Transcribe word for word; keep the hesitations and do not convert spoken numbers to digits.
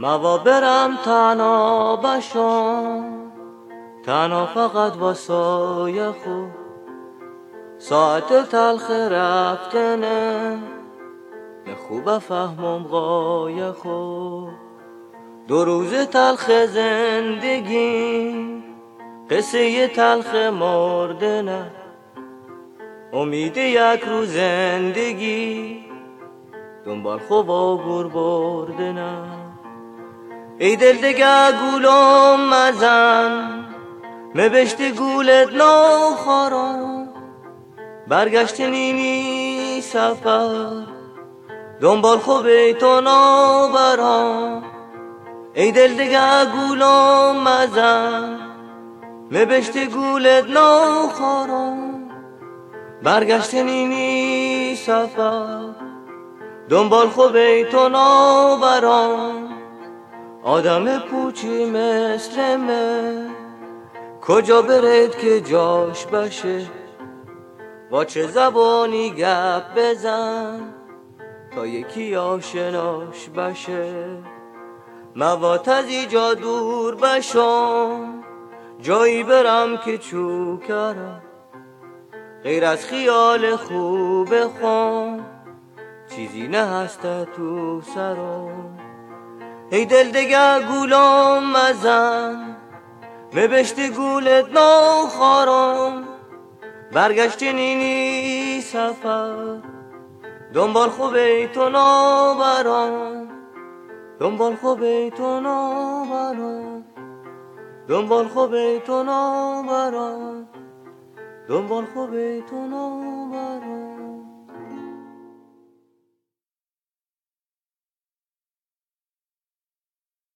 موا برم تنها بشم، تنها فقط واسای خود. ساعت تلخ رفتنه خوب فهمم غای خود. دو روز تلخ زندگی قصه تلخ مردنه، امید یک روز زندگی دنبال خوب و گور بردنه. ای دل دگه گولم مزن، مبشت گولت ناخارم. برگشت نینی سفر دنبال خوب تو نابرام. ای دل دگه گولم مزن، مبشت گولت ناخارم. برگشت نینی سفر دنبال خوب تو نابرام. آدم پوچی مثل من کجا برد که جاش بشه؟ با چه زبانی گپ بزن تا یکی آشناش بشه؟ موات از ایجا دور بشم، جایی برم که چوکرم. غیر از خیال خوب خون چیزی نه هست تو سرم. ای دل دگه گولم مزن، مبشت گولت ناخارم. برگشت نینی سفر دنبال خوب تو نابرام. دنبال خوب تو نابرام، دنبال خوب تو نابرام، دنبال خوب تو نابرام.